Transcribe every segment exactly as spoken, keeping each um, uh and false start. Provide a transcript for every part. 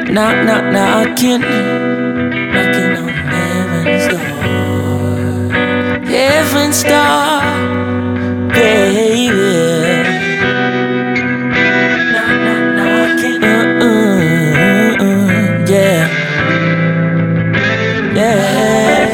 Knock, knock, knocking, knocking on heaven's door. Heaven's door, baby. Knock, knock, knocking, uh, uh, uh, yeah, yeah.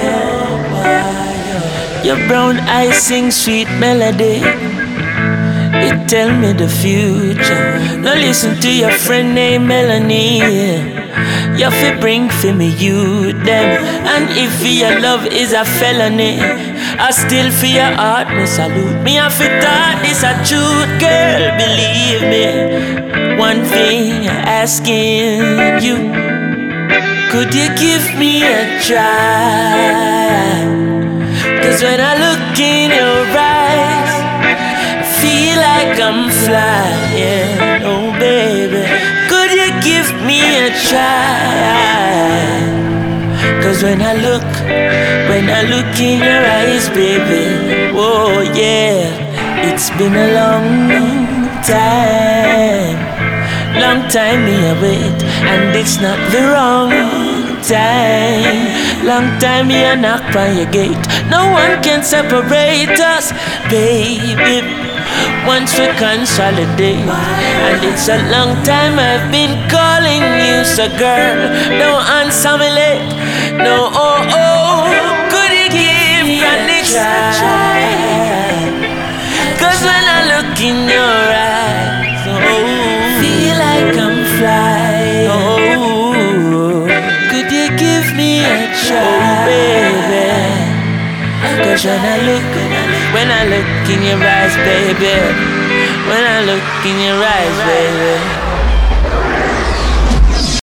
Your brown eyes sing sweet melody. It tell me the future. Now listen to your friend named Melanie. You fi bring for me you them. And if your love is a felony, I still for your heart me salute. Me I fi thought this a truth, girl. Believe me. One thing asking you, could you give me a try? Cause when I look in your eyes, feel like I'm flying, oh baby. Could you give me a try? Cause when I look, when I look in your eyes, baby, oh yeah. It's been a long time, long time me I wait, and it's not the wrong time. Long time me I knock on your gate. No one can separate us, baby, once we consolidate. And it's a long time I've been calling you, so girl, don't answer me late. No, oh, oh, could you give me a try? Cause when I look in your eyes, oh, feel like I'm flying. Oh, could you give me a try, oh, baby? Cause when I look, when I look in your eyes, baby, when I look in your eyes, baby,